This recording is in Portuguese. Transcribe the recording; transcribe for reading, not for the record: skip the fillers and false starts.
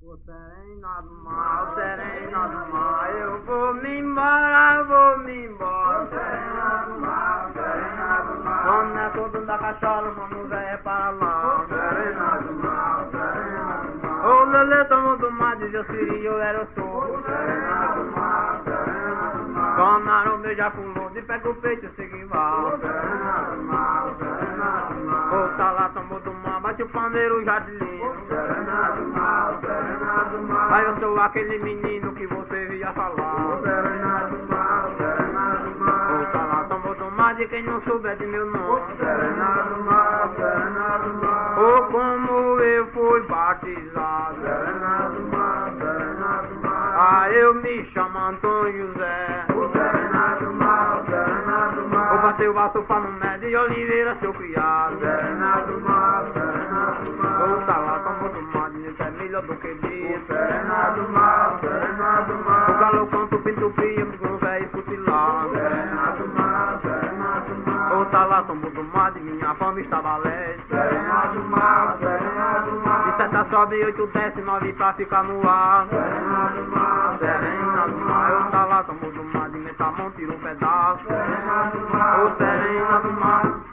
O serena do mar, o serena do mar, eu vou me embora, vou me embora. Serena do mar, serena do mar. Quando é todo da cachola, vamos ver para lá. Serena do mar, serena do mar. O Lelê tomou do mar, diz eu Siri, eu era o sou. Serena do mar, serena do mar. Camarão beija pulou, de pé com o peito, segui val. Serena do mar, serena do mar. O Talá tomou do mar, bate o pandeiro já de linho. Serena do mar, serena do mar. Aí eu sou aquele menino que você via falar. Serena do mar, serena do mar. O Talá tomou do mar, de quem não souber de meu nome. Serena do mar, serena do mar. Oh, como eu fui batizado. Serena do mar, serena do mar. Ah, eu me chamo Antônio José. Serena do mar, serena do mar. O bateu o vaso para no médio de Oliveira, seu criado. Serena do mar, serena do mar. O Talá tomou do mar, diz é melhor do que diz. Serena do mar, serena do mar. O galo canto, pinto frio, amigo velho futilado. Serena do mar, serena do mar. O Talá tomou do mar, de minha fama estava leste. Serena do mar, serena do mar. De 7 sobe, 8 desce, 9 pra ficar no ar. Serena do mar, Serena do mar, o Talá tomou do mar, de Metamon, tira um pedaço. serena do mar. O Serena do mar.